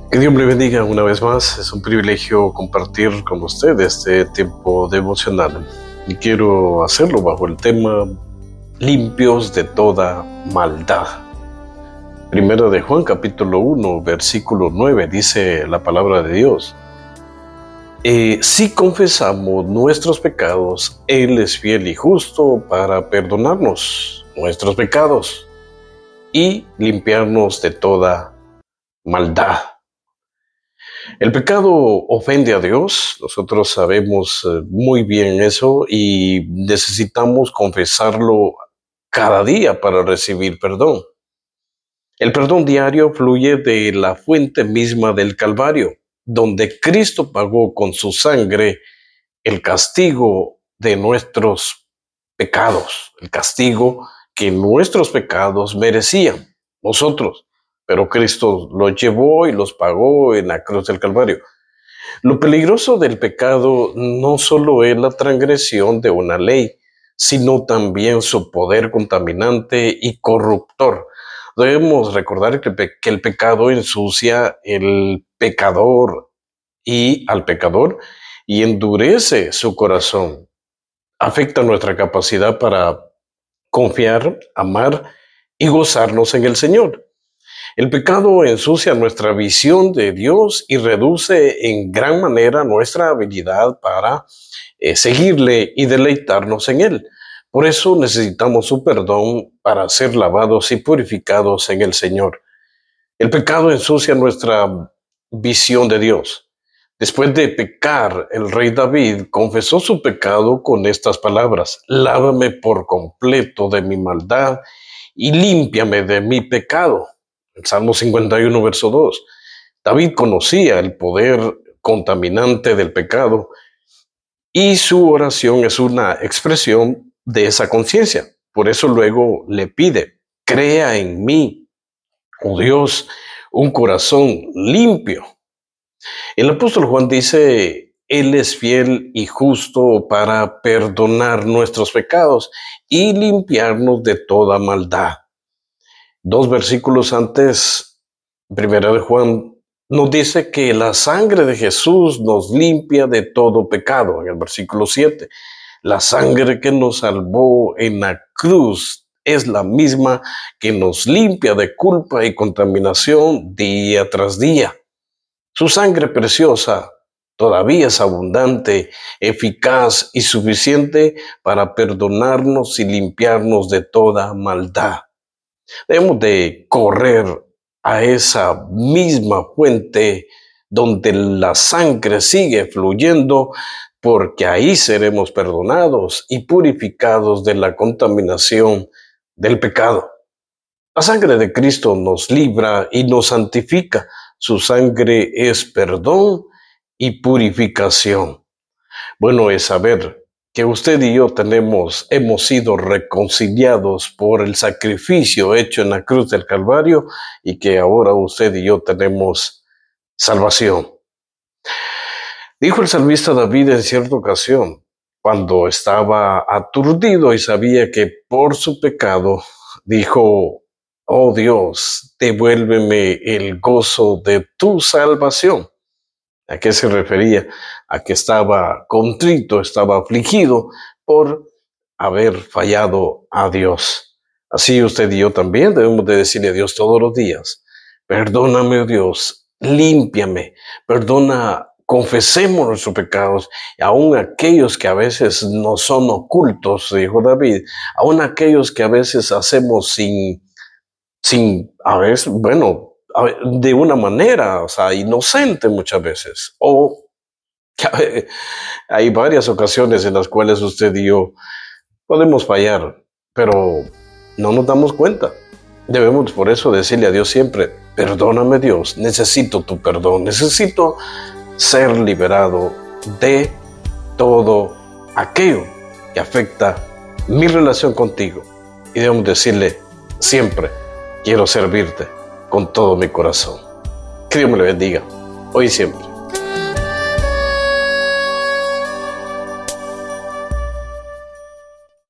Que Dios me bendiga una vez más. Es un privilegio compartir con usted este tiempo devocional. Y quiero hacerlo bajo el tema limpios de toda maldad. Primero de Juan capítulo 1, versículo 9, dice la palabra de Dios. Si confesamos nuestros pecados, Él es fiel y justo para perdonarnos nuestros pecados y limpiarnos de toda maldad. El pecado ofende a Dios, nosotros sabemos muy bien eso y necesitamos confesarlo cada día para recibir perdón. El perdón diario fluye de la fuente misma del Calvario, donde Cristo pagó con su sangre el castigo de nuestros pecados, el castigo que nuestros pecados merecían nosotros. Pero Cristo los llevó y los pagó en la cruz del Calvario. Lo peligroso del pecado no solo es la transgresión de una ley, sino también su poder contaminante y corruptor. Debemos recordar que el pecado ensucia al pecador y endurece su corazón. Afecta nuestra capacidad para confiar, amar y gozarnos en el Señor. El pecado ensucia nuestra visión de Dios y reduce en gran manera nuestra habilidad para seguirle y deleitarnos en Él. Por eso necesitamos su perdón para ser lavados y purificados en el Señor. El pecado ensucia nuestra visión de Dios. Después de pecar, el rey David confesó su pecado con estas palabras: lávame por completo de mi maldad y límpiame de mi pecado. El Salmo 51, verso 2. David conocía el poder contaminante del pecado y su oración es una expresión de esa conciencia. Por eso luego le pide: crea en mí, oh Dios, un corazón limpio. El apóstol Juan dice: Él es fiel y justo para perdonar nuestros pecados y limpiarnos de toda maldad. 2 versículos antes, primera de Juan, nos dice que la sangre de Jesús nos limpia de todo pecado. En el versículo 7, la sangre que nos salvó en la cruz es la misma que nos limpia de culpa y contaminación día tras día. Su sangre preciosa todavía es abundante, eficaz y suficiente para perdonarnos y limpiarnos de toda maldad. Debemos de correr a esa misma fuente donde la sangre sigue fluyendo, porque ahí seremos perdonados y purificados de la contaminación del pecado. La sangre de Cristo nos libra y nos santifica. Su sangre es perdón y purificación. Bueno es saber que usted y yo hemos sido reconciliados por el sacrificio hecho en la cruz del Calvario y que ahora usted y yo tenemos salvación. Dijo el salmista David en cierta ocasión, cuando estaba aturdido y sabía que por su pecado, dijo: oh Dios, devuélveme el gozo de tu salvación. ¿A qué se refería? A que estaba contrito, estaba afligido por haber fallado a Dios. Así usted y yo también debemos de decirle a Dios todos los días: perdóname, oh Dios, límpiame, perdona, confesemos nuestros pecados, aun aquellos que a veces no son ocultos, dijo David, aun aquellos que a veces hacemos a veces, de una manera, inocente muchas veces. O hay varias ocasiones en las cuales usted y yo podemos fallar, pero no nos damos cuenta. Debemos por eso decirle a Dios siempre: perdóname, Dios, necesito tu perdón, necesito ser liberado de todo aquello que afecta mi relación contigo. Y debemos decirle siempre: quiero servirte con todo mi corazón. Que Dios me le bendiga, hoy y siempre.